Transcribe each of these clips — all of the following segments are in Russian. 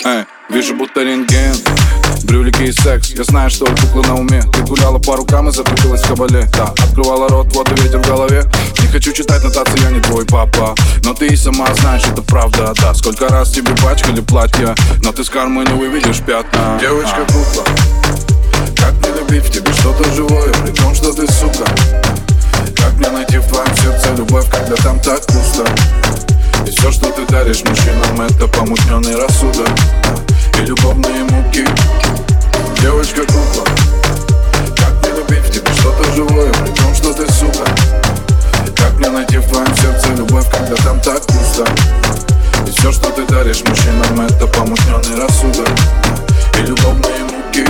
Вижу будто рентген, брюлики и секс. Я знаю, что у куклы на уме. Ты гуляла по рукам и закрепилась в кабале. Да, открывала рот, вот и ветер в голове. Не хочу читать нотации, я не твой папа. Но ты и сама знаешь, это правда, да. Сколько раз тебе пачкали платья, но ты с кармы не выведешь пятна. Девочка-кукла, как мне любить в тебе что-то живое, при том, что ты сука. Как мне найти в твоем сердце любовь, когда там так пусто? И все, что ты даришь мужчинам, это помутненный рассудок и любовные муки. Девочка-кукла, как мне любить в тебе что-то живое, при том, что ты сука. Как мне найти в твоем сердце любовь, когда там так пусто? И все, что ты даришь мужчинам, это помутненный рассудок и любовные муки.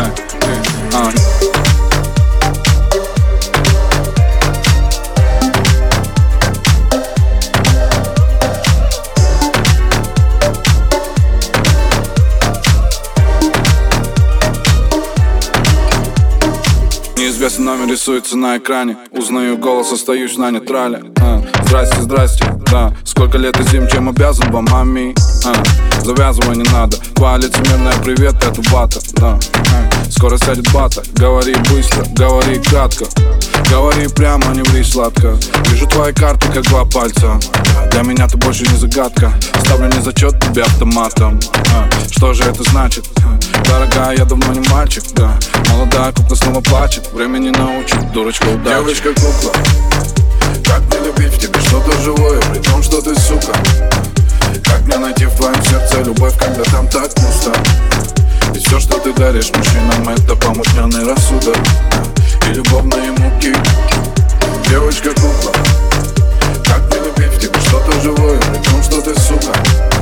Неизвестный номер рисуется на экране. Узнаю голос, остаюсь на нейтрале. Здрасте, здрасте, да. Сколько лет и зим, чем обязан вам, мами? Завязывай не надо. Твоя лицемерная привет, это бата, да. Скоро сядет бата. Говори быстро, говори кратко. Говори прямо, не ври сладко. Вижу твои карты, как два пальца. Для меня ты больше не загадка. Ставлю не зачет тебе автоматом. Что же это значит? Дорогая, я давно не мальчик, да. Молодая кукла снова плачет. Время не научит, дурочка, удачи. Девочка-кукла, как мне любить в тебе что-то живое, при том, что ты сука. Как мне найти в твоем сердце любовь, когда там так пусто? И все, что ты даришь мужчинам, это помутненный рассудок и любовные муки. Девочка-кукла, как мне любить в тебе что-то живое, при том, что ты сука.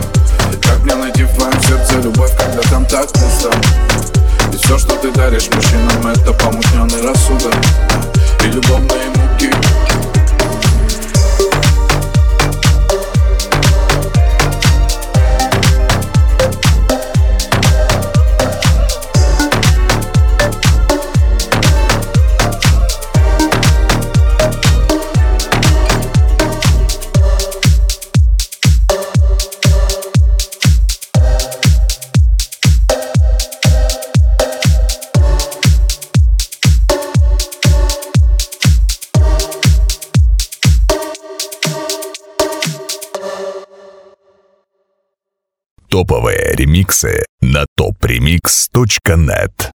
Как мне найти в твоем сердце любовь, когда там так пусто? И все, что ты даришь мужчинам, это помутненный рассудок и любовные муки. Топовые ремиксы на topremix.net.